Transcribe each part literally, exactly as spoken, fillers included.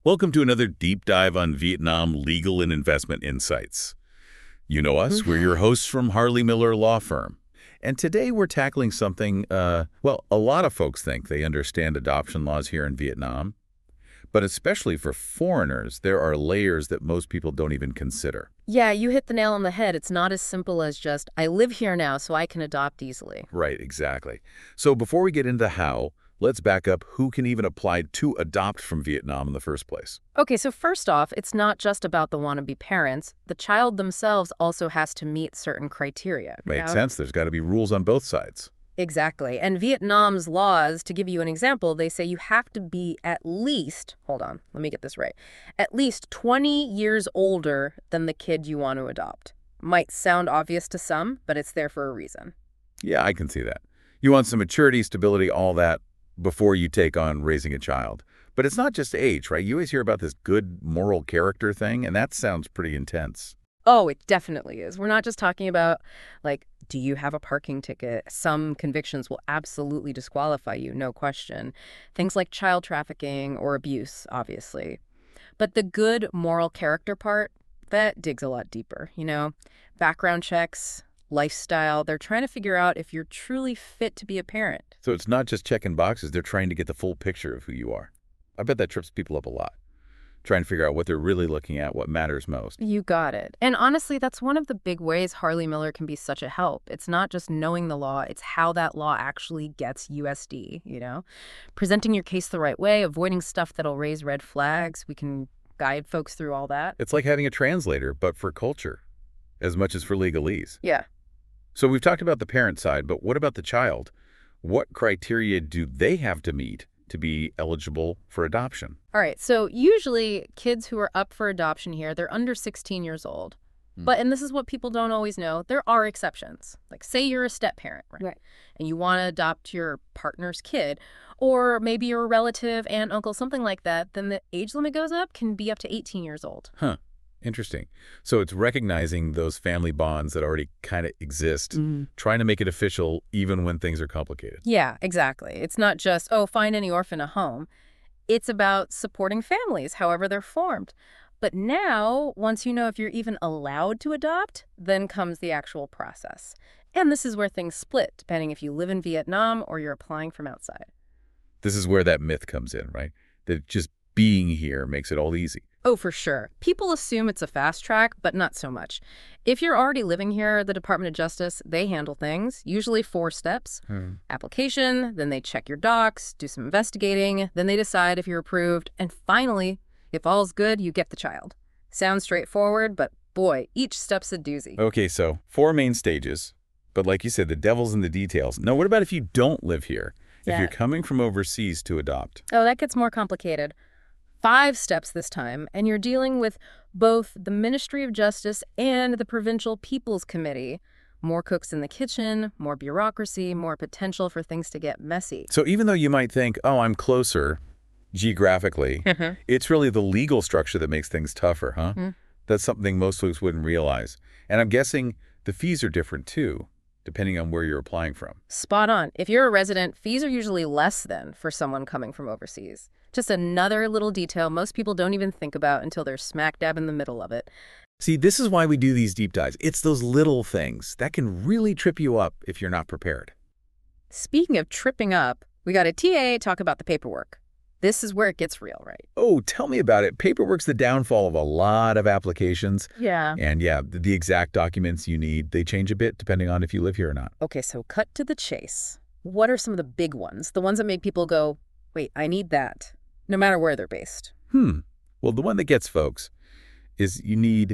Welcome to another deep dive on Vietnam legal and investment insights. You know us, we're your hosts from Harley Miller Law Firm. And today we're tackling something, uh, well, a lot of folks think they understand adoption laws here in Vietnam. But especially for foreigners, there are layers that most people don't even consider. Yeah, you hit the nail on the head. It's not as simple as just, I live here now, so I can adopt easily. Right, exactly. So before we get into how, let's back up who can even apply to adopt from Vietnam in the first place. Okay, so first off, it's not just about the wannabe parents. The child themselves also has to meet certain criteria. Makes Yeah. sense. There's got to be rules on both sides. Exactly. And Vietnam's laws, to give you an example, they say you have to be at least, hold on, let me get this right, at least twenty years older than the kid you want to adopt. Might sound obvious to some, but it's there for a reason. Yeah, I can see that. You want some maturity, stability, all that before you take on raising a child. But it's not just age, right? You always hear about this good moral character thing, and that sounds pretty intense. Oh, it definitely is. We're not just talking about, like, do you have a parking ticket? Some convictions will absolutely disqualify you, no question. Things like child trafficking or abuse, obviously. But the good moral character part, that digs a lot deeper, you know? Background checks, lifestyle, they're trying to figure out if you're truly fit to be a parent. So it's not just checking boxes. They're trying to get the full picture of who you are. I bet that trips people up a lot, trying to figure out what they're really looking at, what matters most. You got it. And honestly, that's one of the big ways Harley Miller can be such a help. It's not just knowing the law, it's how that law actually gets U S D, you know? Presenting your case the right way, avoiding stuff that'll raise red flags. We can guide folks through all that. It's like having a translator, but for culture, as much as for legalese. Yeah. So we've talked about the parent side, but what about the child? What criteria do they have to meet to be eligible for adoption? All right. So usually kids who are up for adoption here, they're under sixteen years old. Hmm. But, and this is what people don't always know, there are exceptions. Like, say you're a step parent, right? Right. And you want to adopt your partner's kid, or maybe you're a relative, aunt, uncle, something like that, then the age limit goes up, can be up to eighteen years old. Huh. Interesting. So it's recognizing those family bonds that already kind of exist, Mhm. trying to make it official even when things are complicated. Yeah, exactly. It's not just, oh, find any orphan a home. It's about supporting families, however they're formed. But now, once you know if you're even allowed to adopt, then comes the actual process. And this is where things split, depending if you live in Vietnam or you're applying from outside. This is where that myth comes in, right? That just being here makes it all easy. Oh, for sure. People assume it's a fast track, but not so much. If you're already living here, the Department of Justice, they handle things, usually four steps. Hmm. Application, then they check your docs, do some investigating, then they decide if you're approved, and finally, if all's good, you get the child. Sounds straightforward, but boy, each step's a doozy. Okay, so four main stages. But like you said, the devil's in the details. Now, what about if you don't live here? If Yeah. you're coming from overseas to adopt? Oh, that gets more complicated. Five steps this time, and you're dealing with both the Ministry of Justice and the Provincial People's Committee. More cooks in the kitchen, more bureaucracy, more potential for things to get messy. So even though you might think, oh, I'm closer geographically, it's really the legal structure that makes things tougher, huh? Mhm. That's something most folks wouldn't realize. And I'm guessing the fees are different too, depending on where you're applying from. Spot on. If you're a resident, fees are usually less than for someone coming from overseas. Just another little detail most people don't even think about until they're smack dab in the middle of it. See, this is why we do these deep dives. It's those little things that can really trip you up if you're not prepared. Speaking of tripping up, we got a T A talk about the paperwork. This is where it gets real, right? Oh, tell me about it. Paperwork's the downfall of a lot of applications. Yeah. And yeah, the the exact documents you need, they change a bit depending on if you live here or not. Okay, so cut to the chase. What are some of the big ones? The ones that make people go, wait, I need that, no matter where they're based. Hmm. Well, the one that gets folks is you need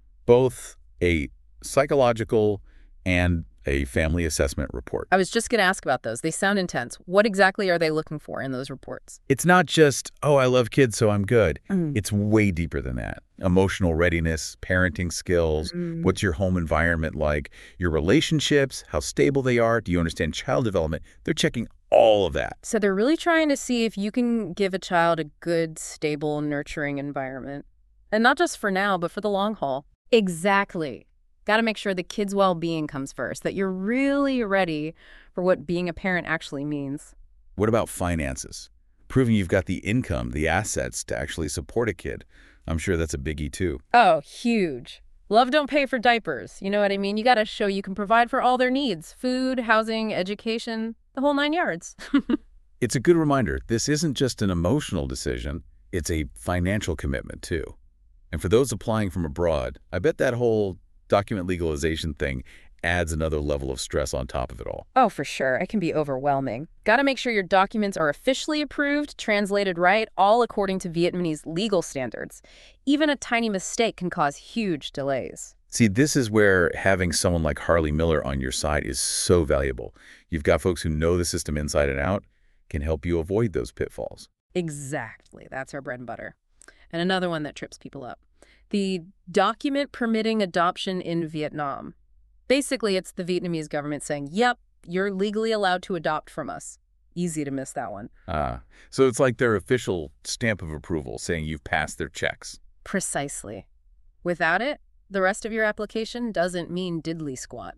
both a psychological and a family assessment report. I was just going to ask about those. They sound intense. What exactly are they looking for in those reports? It's not just, oh, I love kids, so I'm good. Mhm. It's way deeper than that. Emotional readiness, parenting skills, Mhm. what's your home environment like, your relationships, how stable they are, do you understand child development? They're checking all of that. So they're really trying to see if you can give a child a good, stable, nurturing environment. And not just for now, but for the long haul. Exactly. Got to make sure the kid's well-being comes first, that you're really ready for what being a parent actually means. What about finances? Proving you've got the income, the assets to actually support a kid. I'm sure that's a biggie too. Oh, huge. Love don't pay for diapers. You know what I mean? You got to show you can provide for all their needs: food, housing, education, the whole nine yards. It's a good reminder, this isn't just an emotional decision, it's a financial commitment too. And for those applying from abroad, I bet that whole document legalization thing adds another level of stress on top of it all. Oh, for sure. It can be overwhelming. Got to make sure your documents are officially approved, translated right, all according to Vietnamese legal standards. Even a tiny mistake can cause huge delays. See, this is where having someone like Harley Miller on your side is so valuable. You've got folks who know the system inside and out, can help you avoid those pitfalls. Exactly. That's our bread and butter. And another one that trips people up: the document permitting adoption in Vietnam. Basically, it's the Vietnamese government saying, yep, you're legally allowed to adopt from us. Easy to miss that one. Ah, so it's like their official stamp of approval saying you've passed their checks. Precisely. Without it, the rest of your application doesn't mean diddly squat.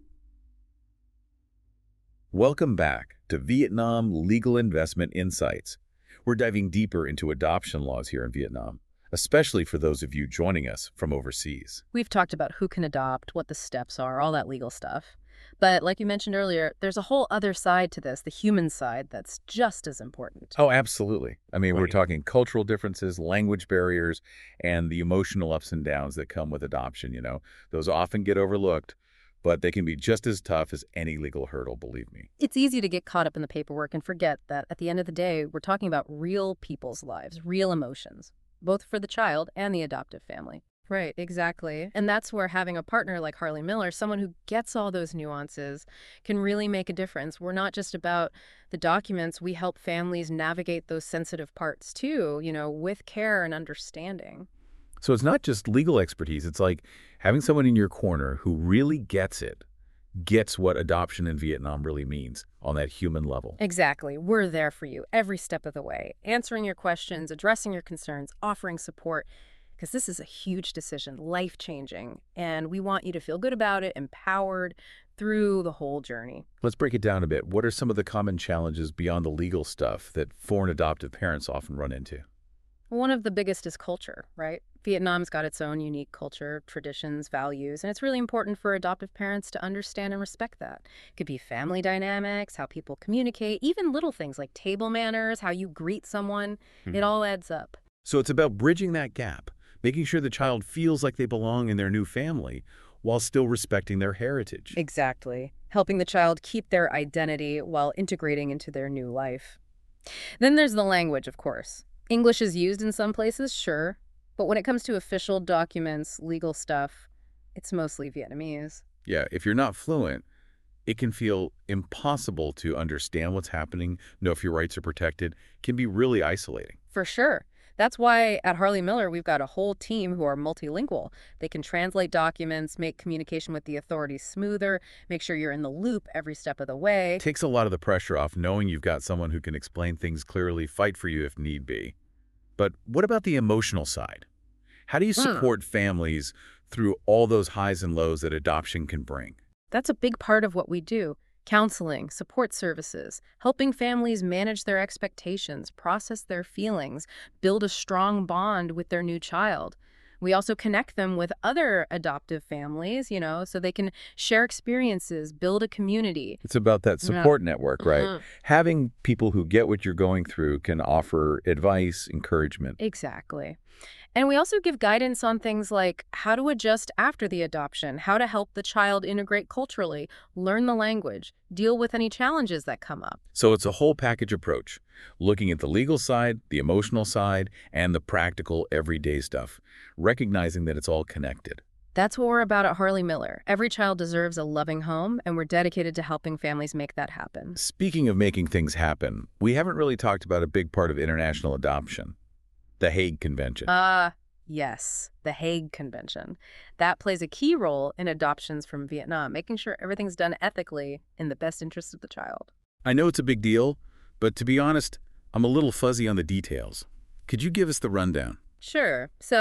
Welcome back to Vietnam Legal Investment Insights. We're diving deeper into adoption laws here in Vietnam, especially for those of you joining us from overseas. We've talked about who can adopt, what the steps are, all that legal stuff. But like you mentioned earlier, there's a whole other side to this, the human side, that's just as important. Oh, absolutely. I mean, we're Right. talking cultural differences, language barriers, and the emotional ups and downs that come with adoption, you know. Those often get overlooked, but they can be just as tough as any legal hurdle, believe me. It's easy to get caught up in the paperwork and forget that at the end of the day, we're talking about real people's lives, real emotions, both for the child and the adoptive family. Right, exactly. And that's where having a partner like Harley Miller, someone who gets all those nuances, can really make a difference. We're not just about the documents. We help families navigate those sensitive parts too, you know, with care and understanding. So it's not just legal expertise. It's like having someone in your corner who really gets it, gets what adoption in Vietnam really means on that human level. Exactly. We're there for you every step of the way, answering your questions, addressing your concerns, offering support, because this is a huge decision, life-changing, and we want you to feel good about it, empowered through the whole journey. Let's break it down a bit. What are some of the common challenges beyond the legal stuff that foreign adoptive parents often run into? One of the biggest is culture, right? Vietnam's got its own unique culture, traditions, values, and it's really important for adoptive parents to understand and respect that. It could be family dynamics, how people communicate, even little things like table manners, how you greet someone. Hmm. It all adds up. So it's about bridging that gap, making sure the child feels like they belong in their new family while still respecting their heritage. Exactly. Helping the child keep their identity while integrating into their new life. Then there's the language, of course. English is used in some places, sure, but when it comes to official documents, legal stuff, it's mostly Vietnamese. Yeah, if you're not fluent, it can feel impossible to understand what's happening, know if your rights are protected. It can be really isolating. For sure. That's why at Harley Miller, we've got a whole team who are multilingual. They can translate documents, make communication with the authorities smoother, make sure you're in the loop every step of the way. It takes a lot of the pressure off knowing you've got someone who can explain things clearly, fight for you if need be. But what about the emotional side? How do you support families through all those highs and lows that adoption can bring? That's a big part of what we do. Counseling, support services, helping families manage their expectations, process their feelings, build a strong bond with their new child. We also connect them with other adoptive families, you know, so they can share experiences, build a community. It's about that Yeah. support network, right? Mhm. Having people who get what you're going through can offer advice, encouragement. Exactly. And we also give guidance on things like how to adjust after the adoption, how to help the child integrate culturally, learn the language, deal with any challenges that come up. So it's a whole package approach, looking at the legal side, the emotional side, and the practical everyday stuff, recognizing that it's all connected. That's what we're about at Harley Miller. Every child deserves a loving home, and we're dedicated to helping families make that happen. Speaking of making things happen, we haven't really talked about a big part of international adoption, the Hague Convention. Ah, uh, yes, the Hague Convention. That plays a key role in adoptions from Vietnam, making sure everything's done ethically in the best interest of the child. I know it's a big deal, but to be honest, I'm a little fuzzy on the details. Could you give us the rundown? Sure. So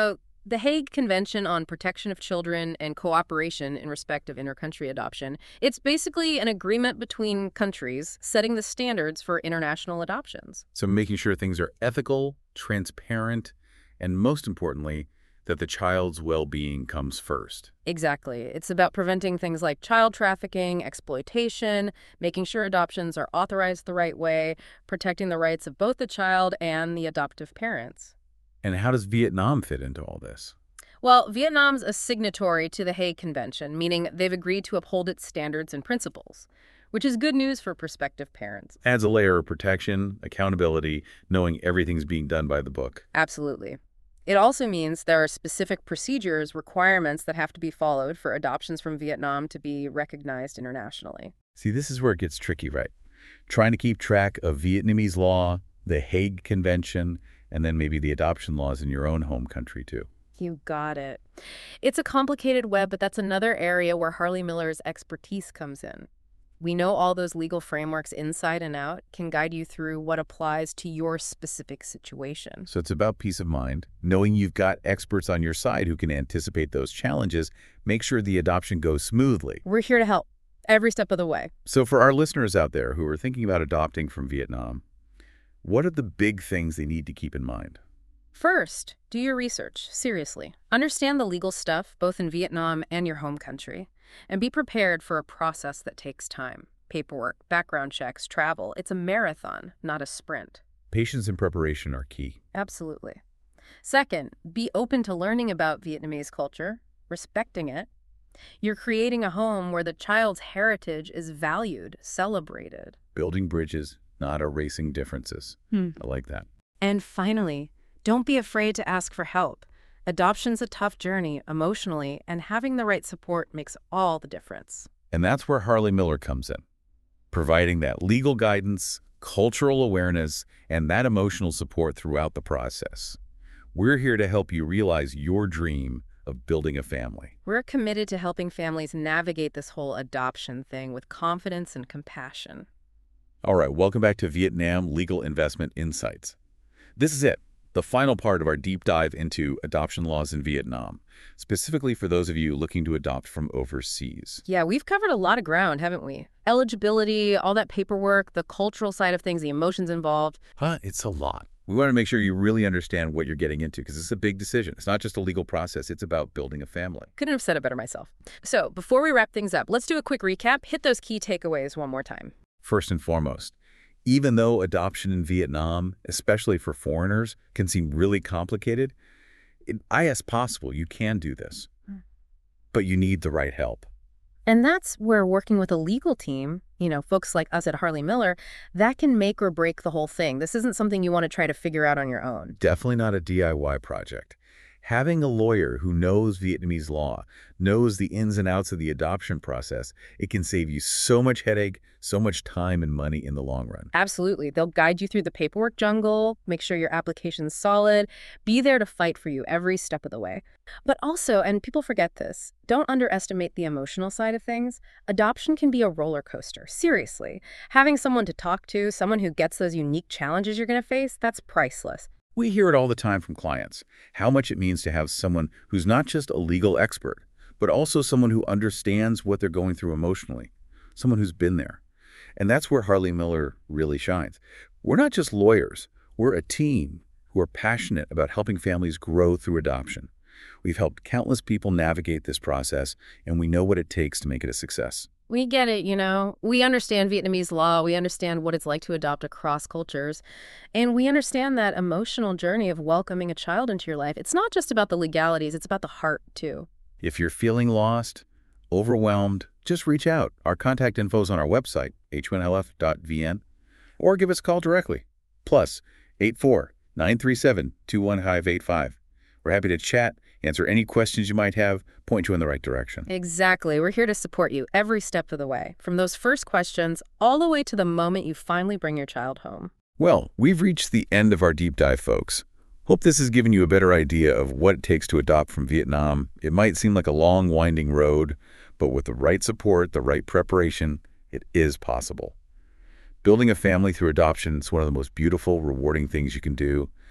The Hague Convention on Protection of Children and Cooperation in Respect of Intercountry Adoption. It's basically an agreement between countries setting the standards for international adoptions. So making sure things are ethical, transparent, and most importantly, that the child's well-being comes first. Exactly. It's about preventing things like child trafficking, exploitation, making sure adoptions are authorized the right way, protecting the rights of both the child and the adoptive parents. And how does Vietnam fit into all this? Well, Vietnam's a signatory to the Hague Convention, meaning they've agreed to uphold its standards and principles, which is good news for prospective parents. Adds a layer of protection, accountability, knowing everything's being done by the book. Absolutely. It also means there are specific procedures, requirements that have to be followed for adoptions from Vietnam to be recognized internationally. See, this is where it gets tricky, right? Trying to keep track of Vietnamese law, the Hague Convention, and then maybe the adoption laws in your own home country, too. You got it. It's a complicated web, but that's another area where Harley Miller's expertise comes in. We know all those legal frameworks inside and out, can guide you through what applies to your specific situation. So it's about peace of mind, knowing you've got experts on your side who can anticipate those challenges, make sure the adoption goes smoothly. We're here to help every step of the way. So for our listeners out there who are thinking about adopting from Vietnam, what are the big things they need to keep in mind? First, do your research, seriously. Understand the legal stuff, both in Vietnam and your home country. And be prepared for a process that takes time. Paperwork, background checks, travel. It's a marathon, not a sprint. Patience and preparation are key. Absolutely. Second, be open to learning about Vietnamese culture, respecting it. You're creating a home where the child's heritage is valued, celebrated. Building bridges, not erasing differences. Hmm. I like that. And finally, don't be afraid to ask for help. Adoption's a tough journey emotionally, and having the right support makes all the difference. And that's where Harley Miller comes in, providing that legal guidance, cultural awareness, and that emotional support throughout the process. We're here to help you realize your dream of building a family. We're committed to helping families navigate this whole adoption thing with confidence and compassion. All right, welcome back to Vietnam Legal Investment Insights. This is it, the final part of our deep dive into adoption laws in Vietnam, specifically for those of you looking to adopt from overseas. Yeah, we've covered a lot of ground, haven't we? Eligibility, all that paperwork, the cultural side of things, the emotions involved. Huh, it's a lot. We want to make sure you really understand what you're getting into because it's a big decision. It's not just a legal process. It's about building a family. Couldn't have said it better myself. So before we wrap things up, let's do a quick recap. Hit those key takeaways one more time. First and foremost, even though adoption in Vietnam, especially for foreigners, can seem really complicated, it, as possible, you can do this. Mm. But you need the right help. And that's where working with a legal team, you know, folks like us at Harley Miller, that can make or break the whole thing. This isn't something you want to try to figure out on your own. Definitely not a D I Y project. Having a lawyer who knows Vietnamese law, knows the ins and outs of the adoption process, it can save you so much headache, so much time and money in the long run. Absolutely. They'll guide you through the paperwork jungle, make sure your application's solid, be there to fight for you every step of the way. But also, and people forget this, don't underestimate the emotional side of things. Adoption can be a roller coaster. Seriously. Having someone to talk to, someone who gets those unique challenges you're going to face, that's priceless. We hear it all the time from clients, how much it means to have someone who's not just a legal expert, but also someone who understands what they're going through emotionally, someone who's been there. And that's where Harley Miller really shines. We're not just lawyers. We're a team who are passionate about helping families grow through adoption. We've helped countless people navigate this process, and we know what it takes to make it a success. We get it, you know. We understand Vietnamese law. We understand what it's like to adopt across cultures. And we understand that emotional journey of welcoming a child into your life. It's not just about the legalities. It's about the heart, too. If you're feeling lost, overwhelmed, just reach out. Our contact info is on our website, h one l f dot v n, or give us a call directly. Plus, eight four, nine three seven, two one five eight five. We're happy to chat, answer any questions you might have, point you in the right direction. Exactly. We're here to support you every step of the way, from those first questions all the way to the moment you finally bring your child home. Well, we've reached the end of our deep dive, folks. Hope this has given you a better idea of what it takes to adopt from Vietnam. It might seem like a long, winding road, but with the right support, the right preparation, it is possible. Building a family through adoption is one of the most beautiful, rewarding things you can do.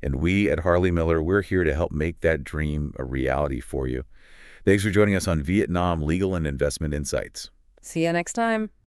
And we at Harley Miller, we're here to help make that dream a reality for you. Thanks for joining us on Vietnam Legal and Investment Insights. See you next time.